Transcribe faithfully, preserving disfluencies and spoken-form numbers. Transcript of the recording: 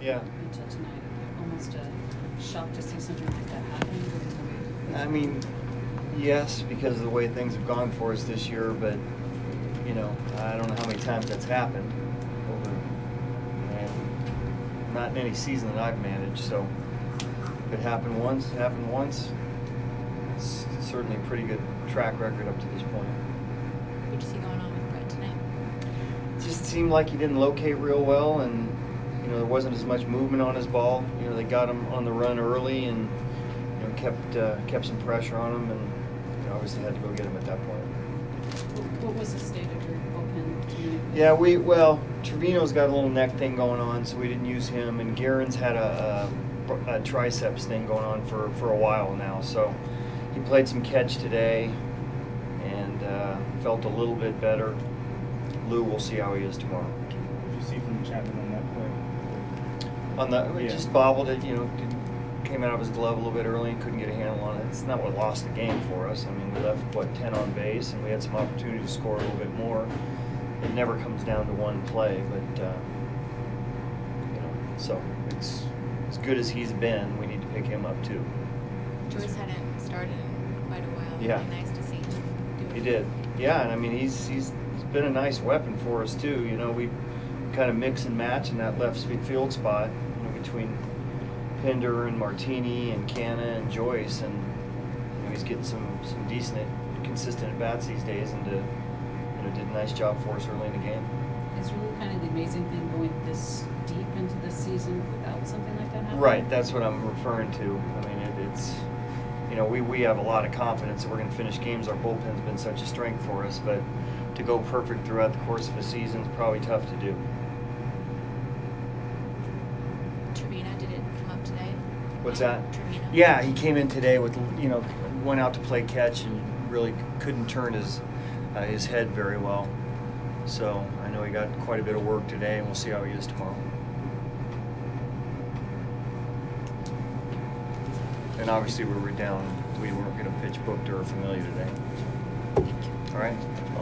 Yeah. until tonight. Almost a shock to see something like that happen. I mean, yes, because of the way things have gone for us this year, but, you know, I don't know how many times that's happened over, and not in any season that I've managed, so if it happened once, it happened once. It's certainly a pretty good track record up to this point. What do you see going on with Brett tonight? It just seemed like he didn't locate real well, and, you know, there wasn't as much movement on his ball. You know, they got him on the run early and, you know, kept uh, kept some pressure on him, and, you know, obviously had to go get him at that point. What, what was the state of your bullpen tonight? Yeah, we, well, Trevino's got a little neck thing going on, so we didn't use him, and Guerin's had a, a, a triceps thing going on for, for a while now, so he played some catch today and uh, felt a little bit better. Lou, we'll see how he is tomorrow. What did you see from Chapman on that play? On the, he Yeah. just bobbled it, you know, did, came out of his glove a little bit early and couldn't get a handle on it. It's not what lost the game for us. I mean, we left, what, ten on base, and we had some opportunity to score a little bit more. It never comes down to one play, but, uh, you know, so it's as good as he's been, we need to pick him up too. Joyce hadn't started in quite a while. Yeah. Really nice to see him do it. He did. Yeah, and I mean, he's, he's he's been a nice weapon for us too. You know, we kind of mix and match in that left field spot, you know, between Pinder and Martini and Canna and Joyce, and, you know, he's getting some, some decent, consistent at bats these days, and, uh, you know, did a nice job for us early in the game. It's really kind of the amazing thing going this deep into the season without something like that happening. Right, that's what I'm referring to. I mean, it, it's, you know, we, we have a lot of confidence that we're going to finish games. Our bullpen's been such a strength for us, but to go perfect throughout the course of a season is probably tough to do. Trevino, did it come up today? What's that? Trevino. Yeah, he came in today with, you know, went out to play catch and really couldn't turn his uh, his head very well. So I know he got quite a bit of work today, and we'll see how he is tomorrow. And obviously we were down. We weren't going to pitch Booked or Familia today. Thank you. All right.